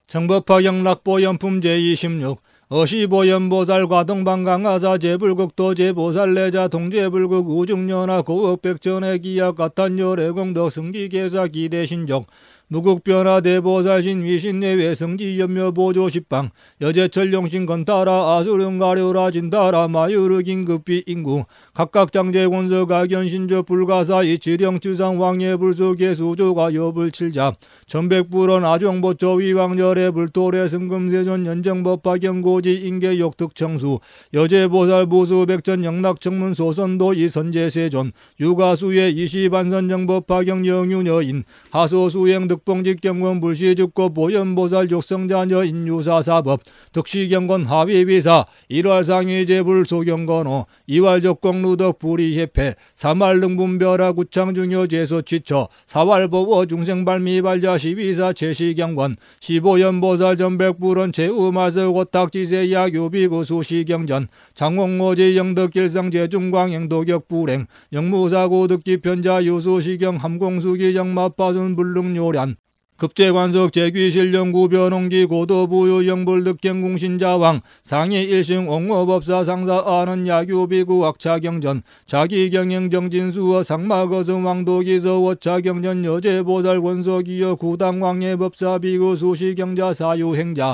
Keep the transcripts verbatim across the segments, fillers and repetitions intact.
정법화경 락보연품 제이십육 어시보연보살 과동방강하사 제불국도 제보살내자 동제불국 우중연하 고흑백전의 기약 가탄열애공덕 승기계사 기대신적 무국변화 대보살신 위신내외 성지연묘 보조십방 여제철용신 건타라 아수릉가료라 진다라 마유르 긴급비 인구 각각 장제곤서 가견신조 불가사 이치령주상 왕예불수 계수조가 여불칠잡 천백불원 아종보초 위왕열애 불토래 승금세존 연정법화경고지 인계욕특청수 여제보살 보수백전 영락청문 소선도 이선제세존 유가수의 이시반선정법화경 영유여인 하소수행 득봉직경권 불시죽고 보현보살 육성자녀 인유사사법 득시경권 하위비사 일활상위제불 소경건호 이활적공루덕 불이협회 삼활능분별화 구창중요 제소취처 사활보호 중생발미발자 시비사 제시경권 시보연보살 전백불원 제우말서고탁지세 야교비구 수시경전 장홍모지 영덕길상 제중광 행도격 불행 영무사고 득기편자 유수시경 함공수기 영마파순 불능요란 급제관석 제귀실령구 변홍기 고도부유 영불득경궁신자왕 상위 일승 옹호법사 상사 아는 야규비구 악차경전 자기경영정진수어 상마거승 왕도기서 워차경전 여제보살 원소기여 구당왕예법사 비구 수시경자 사유행자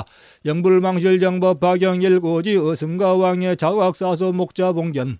영불망실정법화경 일고지 어승가왕의 자학사소 목자봉견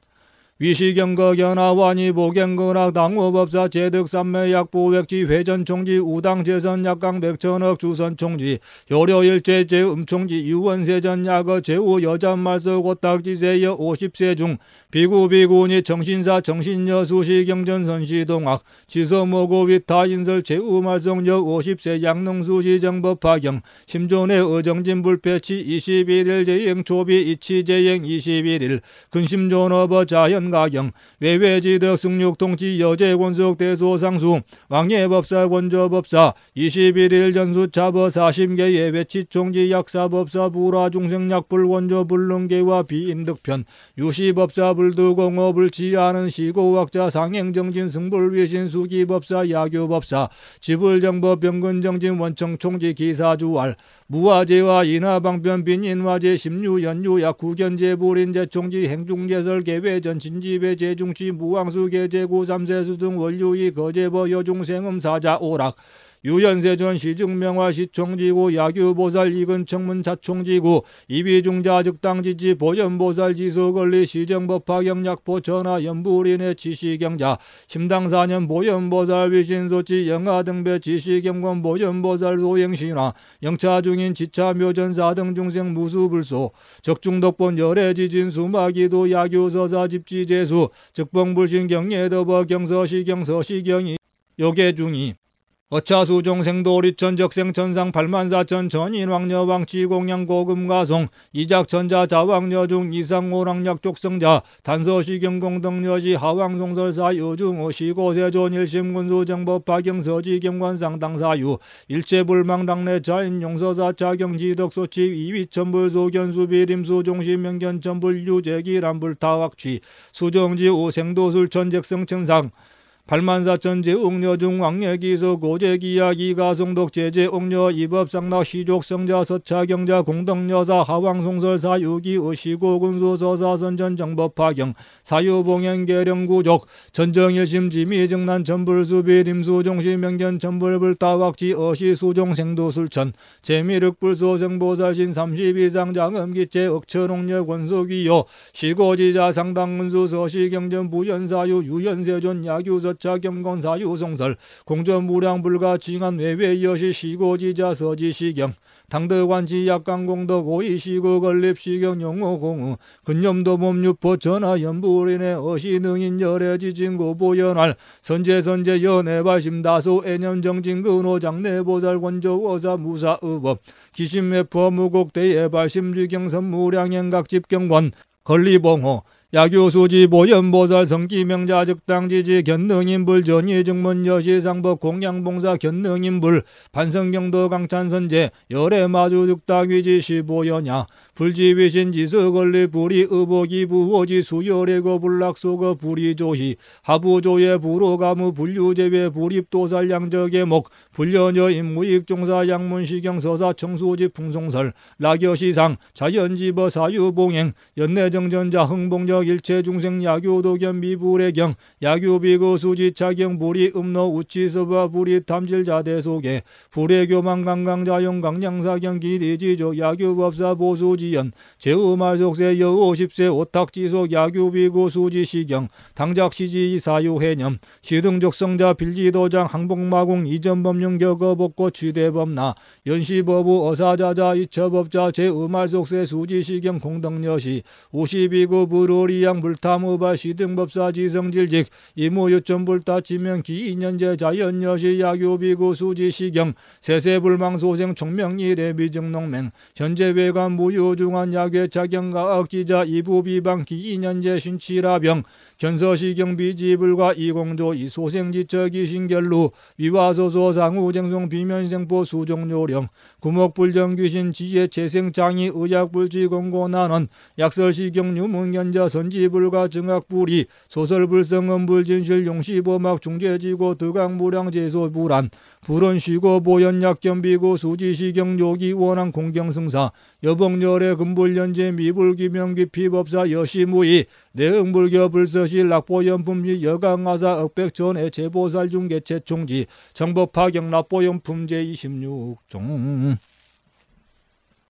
위시경거견하와니 보경근학 당호법사 제득삼매약보백지 회전총지 우당재선약강 백천억 주선총지 요료일제 제음총지 유원세전야거 제우 여잔말서 고탁지세여 오십세 중 비구비구니 정신사 정신여 수시경전 선시동학 지서모고 위타인설 제우말성역 오십세 양능수시 정법화경 심존의 의정진불패치 이십일일 제행초비 이치제행 이십일일 근심존어버 자연 가경 외외지덕 승육통치 여제곤속 대소상수 왕예법사 권조법사 이십일일 전수차버 사십개 예외치총지 약사법사 불화중생약불 권조 불능계와 비인득편 유시법사 불두공어 불치하는 시고학자 상행정진 승불위신 수기법사 야교법사 지불정법 병근정진 원청총지 기사주알 무화제와 인하방편 빈인화제 심유연유 약구견제 불인제총지 행중제설 계외전 진집의 제중치 무왕수계 제구삼세수 등 원류이 거제버 여중생음 사자 오락 유연세전 시증명화 시총지구 야규보살 이근청문 자총지구 이비중자 즉당지지 보현보살 지소걸리 시정법화경약포 전하 연불인의 지시경자 심당사년 보현보살 위신소치 영하등배 지시경권 보현보살 소행신화 영차중인 지차묘전사 등 중생 무수불소 적중덕본 열애지진 수마기도 야규서사 집지제수 즉봉불신 경예더버 경서시경 서시경이 요계중이 어차수종 생도리천 적생천상 팔만사천 전인왕여왕 지공양 고금가송 이작천자 자왕여중 이상오랑약 족성자 단서시경공덕여지 하왕송설사 여중어 시고세존 일심군수 정법파경서지경관상 당사유 일체불망당내 자인 용서사 자경지덕소치 이위천불소견수비림수종시명견천불유제기란불타확취 수정지 오생도술천적성천상 팔만사천 제옥녀중 왕예기소 고제기야 이가송독 제제옥녀 이법상락 시족성자 서차경자 공덕여사 하왕송설사 유기 의시고군수 서사선전 정법화경 사유봉행계령구족 전정일심 지미증난 전불수비 림수종시 명견 전불불타확지 어시수종 생도술천 제미륵불소생보살신 삼십이상 장음기체 억천옥녀 권소기요 시고지자 상당문수 서시경전 부연사유 유연세존 야규서 자경건 사유송설 공전무량불가 징한 외외여시 시고지자 서지시경 당덕관지 약강공덕 오이시고 건립시경 용호공우 근염도몸유포 전하 연불인의 어시능인 열애지진고 보연할 선제선제 연애발심다소 애념정진근호 장내보살 권조어사 무사의법 기심회포 무곡대예발심주경 선무량행각집경권 건리봉호 야교수지 보현보살 성기명자 즉당지지 견능인불 전이증문여시상법 공양봉사 견능인불 반성경도 강찬선제 열애마주 득당위지 시보연야 불지위신 지서걸리 불이 의복이 부호지 수열애거 불락소거 불이조희 하부조의 부로가무 불유제외 불입도살양적의 목 불려녀 임무익종사 양문시경 서사 청수지 풍송설 라겨시상 자연지버 사유봉행 연내정전자 흥봉적 일체중생 야교도견 미불의경 야교비고 수지차경 불이 음노 우치서바 불이 탐질자대속에 불의교만 강강자용 강량사경 기리지조 야교법사 보수지연 제우말속세 여오십세 오탁지속 야교비고 수지시경 당작시지 이사유해념 시등족성자 빌지도장 항복마공 이전법령격어복고 취대법나 연시법우 어사자자 이처법자 제우말속세 수지시경 공덕여시 오십이구 불오리양 불탐우발 시등법사 지성질직 이무유천불따치면 기인연제 자연여시 야교비고 수지시경 세세불망소생 총명일의 미정농맹 현재외관 무유중한 야괴차경가 억지자 이부비방 기인연제 신치라병 견서시경 비지불과 이공조 이소생지처기 신결루 위화소소 상우쟁송 비면생포 수종요령 구목불정귀신 지혜 재생장이 의약불지공고난원 약설시경 유문견자 선지불과 증악불이 소설불성음불진실 용시보막 중재지고 득악무량제소불안 불언쉬고 보연약견비고 수지시경 요기 원한 공경승사 여봉열의 금불연제 미불기명기피법사 여시무이 내응불교 불서시 낙보연품지 여강아사 억백전의 제보살중개체총지 정법파경 낙보연품제 이십육 종